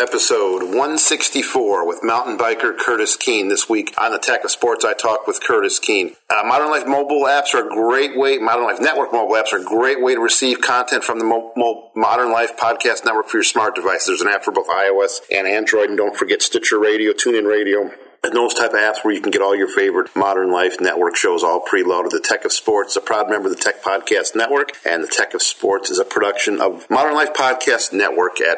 episode 164 with mountain biker Curtis Keene. This week on the Tech of Sports, I talk with Curtis Keene. Modern Life mobile apps are a great way, Modern Life Network mobile apps are a great way to receive content from the Modern Life Podcast Network for your smart device. There's an app for both iOS and Android, and don't forget Stitcher Radio, TuneIn Radio, and those type of apps where you can get all your favorite Modern Life Network shows all preloaded. The Tech of Sports is a proud member of the Tech Podcast Network, and the Tech of Sports is a production of Modern Life Podcast Network at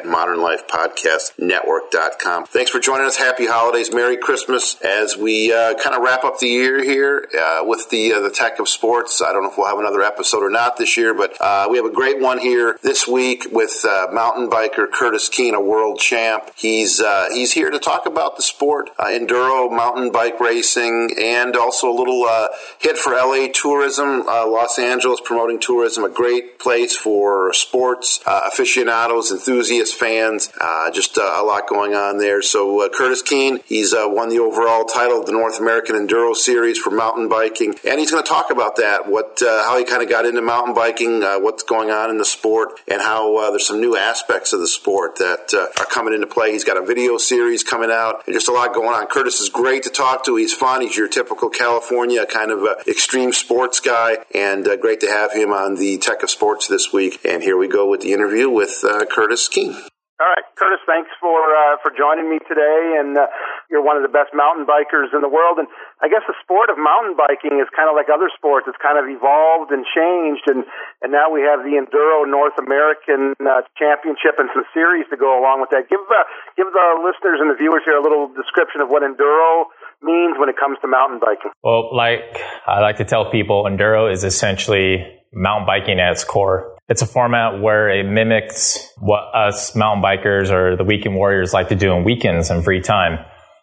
modernlifepodcastnetwork.com. Thanks for joining us. Happy holidays. Merry Christmas as we kind of wrap up the year here with the Tech of Sports. I don't know if we'll have another episode or not this year, but we have a great one here this week with mountain biker Curtis Keene, a world champ. He's here to talk about the sport, enduro, mountain bike racing, and also a little hit for LA tourism. Los Angeles promoting tourism, a great place for sports aficionados, enthusiasts, fans. Just a lot going on there. So Curtis Keene, he's won the overall title of the North American Enduro Series for mountain biking, and he's going to talk about that, how he kind of got into mountain biking, what's going on in the sport, and how there's some new aspects of the sport that are coming into play. He's got a video series coming out, and just a lot going on. Curtis is great to talk to. He's fun. He's your typical California kind of extreme sports guy, and great to have him on the Tech of Sports this week. And here we go with the interview with Curtis Keene. All right, Curtis, thanks for joining me today, and you're one of the best mountain bikers in the world, and I guess the sport of mountain biking is kind of like other sports. It's kind of evolved and changed, and now we have the Enduro North American Championship and some series to go along with that. Give the listeners and the viewers here a little description of what Enduro means when it comes to mountain biking. Well, like I like to tell people, Enduro is essentially mountain biking at its core. It's a format where it mimics what us mountain bikers or the weekend warriors like to do on weekends and free time.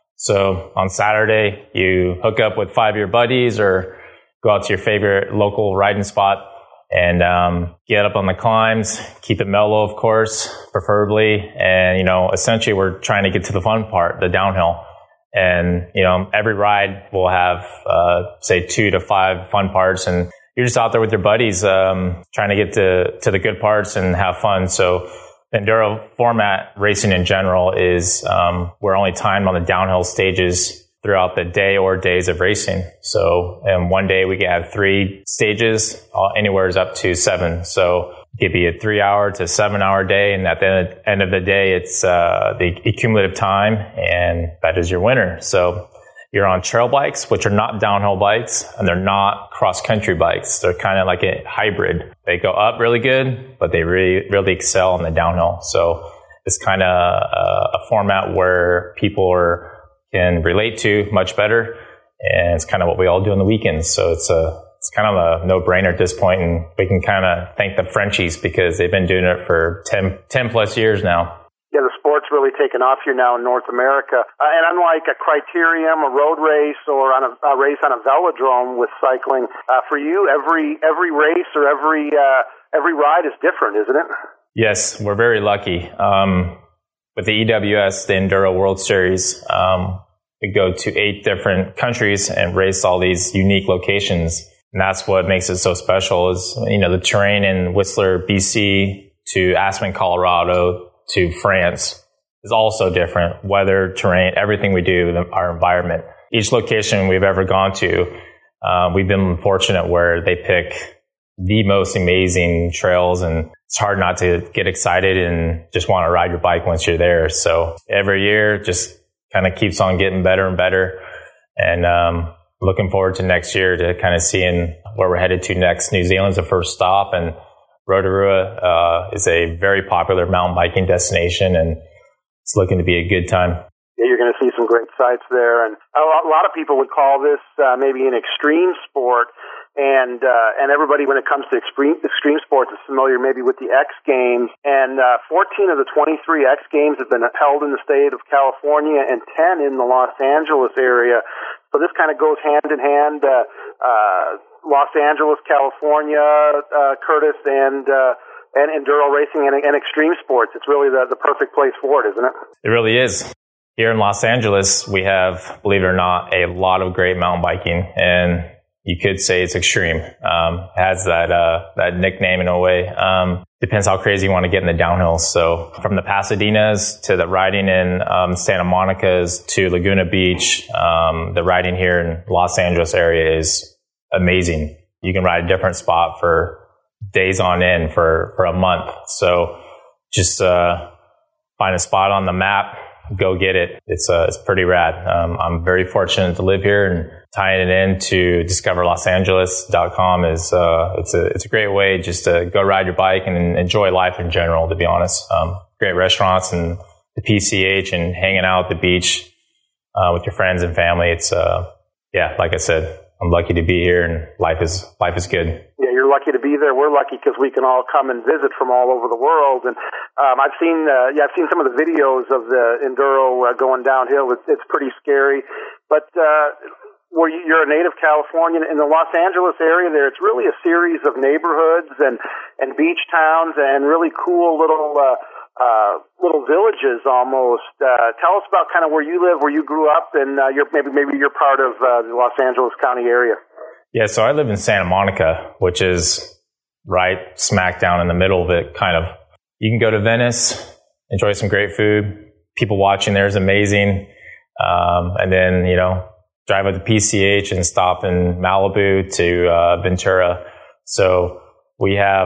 So on Saturday, you hook up with 5 of your buddies or go out to your favorite local riding spot and get up on the climbs, keep it mellow, of course, preferably. And, essentially we're trying to get to the fun part, the downhill. And, every ride will have, say 2 to 5 fun parts, and you're just out there with your buddies, trying to get to the good parts and have fun. So the enduro format racing in general is, we're only timed on the downhill stages throughout the day or days of racing. So in one day we can have 3 stages, anywhere is up to 7. So it could be a 3-hour to 7-hour day. And at the end of the day, it's, the cumulative time, and that is your winner. So you're on trail bikes, which are not downhill bikes, and they're not cross-country bikes. They're kind of like a hybrid. They go up really good, but they really, really excel on the downhill. So it's kind of a format where people can relate to much better, and it's kind of what we all do on the weekends. So it's kind of a no-brainer at this point, and we can kind of thank the Frenchies because they've been doing it for 10 plus years now. Yeah, the sport's really taken off here now in North America. And unlike a criterium, a road race, or on a race on a velodrome with cycling, for you, every race or every ride is different, isn't it? Yes, we're very lucky. With the EWS, the Enduro World Series, we go to 8 different countries and race all these unique locations. And that's what makes it so special is, the terrain in Whistler, BC to Aspen, Colorado, to France is also different. Weather, terrain, everything we do, our environment. Each location we've ever gone to, we've been fortunate where they pick the most amazing trails, and it's hard not to get excited and just want to ride your bike once you're there. So every year just kind of keeps on getting better and better. And looking forward to next year to kind of seeing where we're headed to next. New Zealand's the first stop, and Rotorua is a very popular mountain biking destination, and it's looking to be a good time. Yeah, you're going to see some great sights there, and a lot of people would call this maybe an extreme sport, and everybody when it comes to extreme sports is familiar maybe with the X Games, and 14 of the 23 X Games have been held in the state of California and 10 in the Los Angeles area. So this kind of goes hand in hand. Los Angeles, California, Curtis, and enduro racing and extreme sports. It's really the perfect place for it, isn't it? It really is. Here in Los Angeles, we have, believe it or not, a lot of great mountain biking. And You could say it's extreme. Has that nickname in a way. Depends how crazy you want to get in the downhill. So from the Pasadenas to the riding in Santa Monica's to Laguna Beach, the riding here in Los Angeles area is amazing. You can ride a different spot for days on end for a month. So just find a spot on the map, go get it. It's pretty rad. I'm very fortunate to live here, and tying it into discoverlosangeles.com is it's a great way just to go ride your bike and enjoy life in general, to be honest. Great restaurants and the PCH and hanging out at the beach with your friends and family. It's like I said, I'm lucky to be here, and life is good. Yeah, you're lucky to be there. We're lucky because we can all come and visit from all over the world. And I've seen some of the videos of the enduro going downhill. It's pretty scary, but you're a native Californian in the Los Angeles area. There, it's really a series of neighborhoods and beach towns and really cool little villages almost. Tell us about kind of where you live, where you grew up, and maybe you're part of the Los Angeles County area. Yeah, so I live in Santa Monica, which is right smack down in the middle of it, kind of. You can go to Venice, enjoy some great food. People watching there is amazing. And then, drive up to PCH and stop in Malibu to Ventura. So we have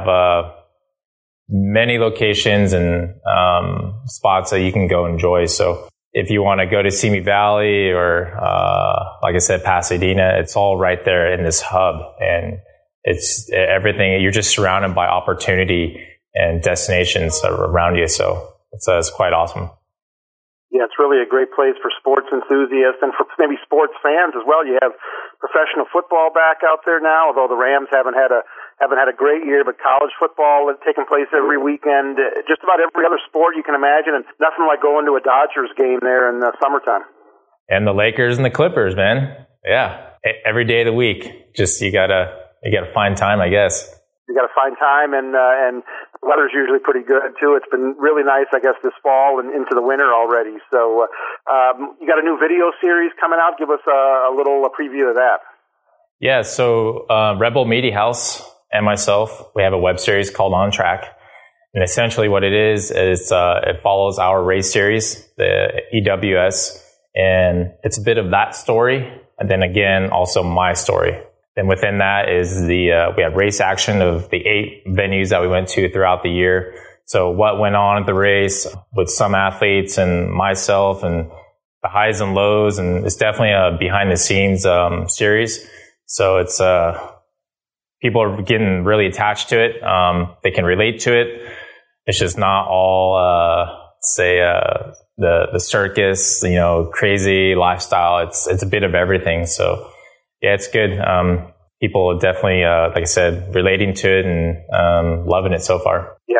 many locations and spots that you can go enjoy. So if you want to go to Simi Valley or, like I said, Pasadena, it's all right there in this hub. And it's everything. You're just surrounded by opportunity and destinations around you. So it's quite awesome. Yeah, it's really a great place for sports enthusiasts and for maybe sports fans as well. You have professional football back out there now, although the Rams haven't had a great year, but college football is taking place every weekend. Just about every other sport you can imagine, and nothing like going to a Dodgers game there in the summertime. And the Lakers and the Clippers, man. Yeah, every day of the week. Just you gotta find time, I guess. You got to find time, and the weather's usually pretty good too. It's been really nice, I guess, this fall and into the winter already. So you got a new video series coming out. Give us a little preview of that. Yeah, so Rebel Media House and myself, we have a web series called On Track. And essentially what it is it follows our race series, the EWS, and it's a bit of that story, and then again, also my story. Then within that is we have race action of the 8 venues that we went to throughout the year. So what went on at the race with some athletes and myself, and the highs and lows, and it's definitely a behind the scenes series. So it's people are getting really attached to it. They can relate to it. It's just not all the circus, crazy lifestyle. It's a bit of everything. So yeah, it's good. People are definitely, like I said, relating to it and loving it so far. Yeah,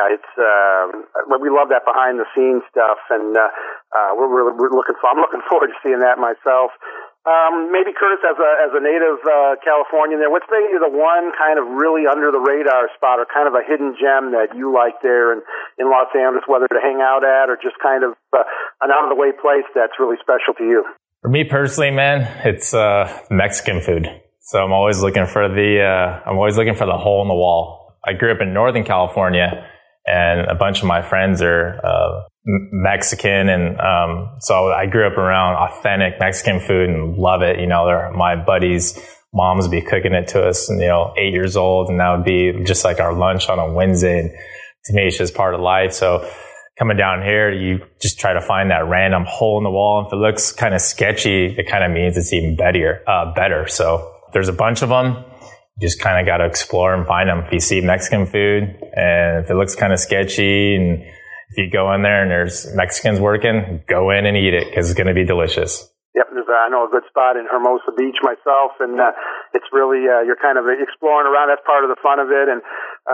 we love that behind the scenes stuff, and I'm looking forward to seeing that myself. Maybe Curtis, as a native Californian, there, what's maybe the one kind of really under the radar spot, or kind of a hidden gem that you like there in Los Angeles, whether to hang out at or just kind of an out of the way place that's really special to you? For me personally, man, it's Mexican food. So I'm always looking for the hole in the wall. I grew up in Northern California, and a bunch of my friends are Mexican, and so I grew up around authentic Mexican food and love it. My buddies' moms would be cooking it to us, and 8 years old, and that would be just like our lunch on a Wednesday. And to me, it's just part of life. So coming down here, you just try to find that random hole in the wall. And if it looks kind of sketchy, it kind of means it's even better. So there's a bunch of them. You just kind of got to explore and find them. If you see Mexican food and if it looks kind of sketchy, and if you go in there and there's Mexicans working, go in and eat it because it's going to be delicious. Yep, I know a good spot in Hermosa Beach myself, and it's really, you're kind of exploring around. That's part of the fun of it. And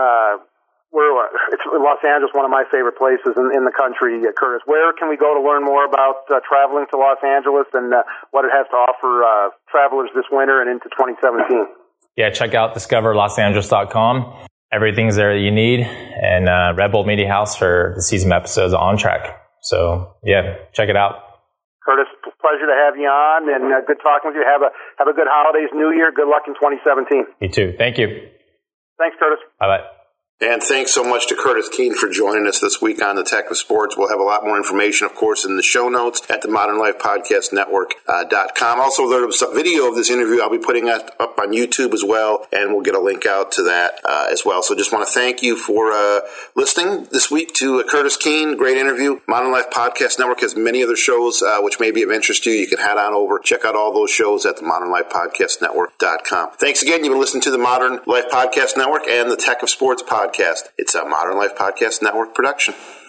it's Los Angeles, one of my favorite places in the country. Curtis, where can we go to learn more about traveling to Los Angeles and what it has to offer travelers this winter and into 2017? Yeah, check out discoverlosangeles.com. Everything's there that you need, and Red Bull Media House for the season episodes of On Track. So yeah, check it out. Curtis, pleasure to have you on, and good talking with you. Have a good holidays, New Year. Good luck in 2017. You too. Thank you. Thanks, Curtis. Bye-bye. And thanks so much to Curtis Keene for joining us this week on The Tech of Sports. We'll have a lot more information, of course, in the show notes at the modernlifepodcastnetwork.com. Also, there's a video of this interview I'll be putting up on YouTube as well, and we'll get a link out to that as well. So just want to thank you for listening this week to Curtis Keene. Great interview. Modern Life Podcast Network has many other shows which may be of interest to you. You can head on over, check out all those shows at the modernlifepodcastnetwork.com. Thanks again. You've been listening to the Modern Life Podcast Network and the Tech of Sports podcast. It's a Modern Life Podcast Network production.